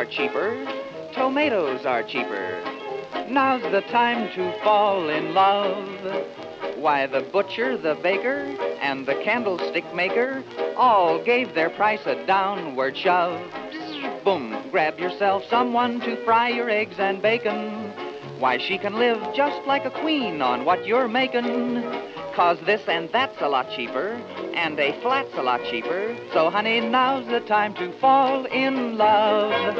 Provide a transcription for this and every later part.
are cheaper, tomatoes are cheaper. Now's the time to fall in love. Why, the butcher, the baker, and the candlestick maker all gave their price a downward shove. Boom, grab yourself someone to fry your eggs and bacon. Why, she can live just like a queen on what you're making. 'Cause this and that's a lot cheaper, and a flat's a lot cheaper. So, honey, now's the time to fall in love.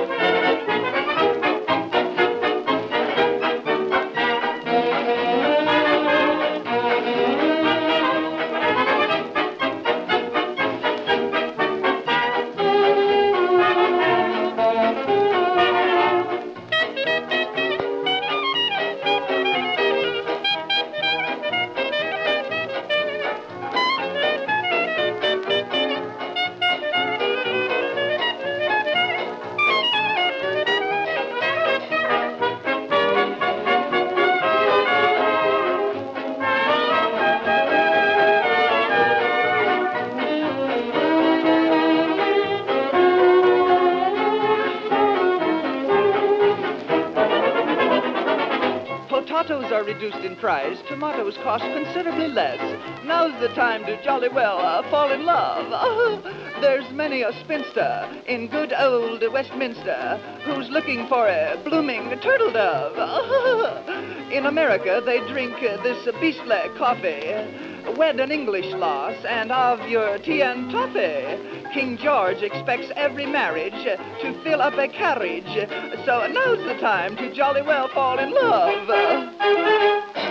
Potatoes are reduced in price, tomatoes cost considerably less. Now's the time to jolly well fall in love. There's many a spinster in good old Westminster who's looking for a blooming turtle dove. In America, they drink this beastly coffee. Wed an English loss and have your tea and toffee. King George expects every marriage to fill up a carriage. So now's the time to jolly well fall in love.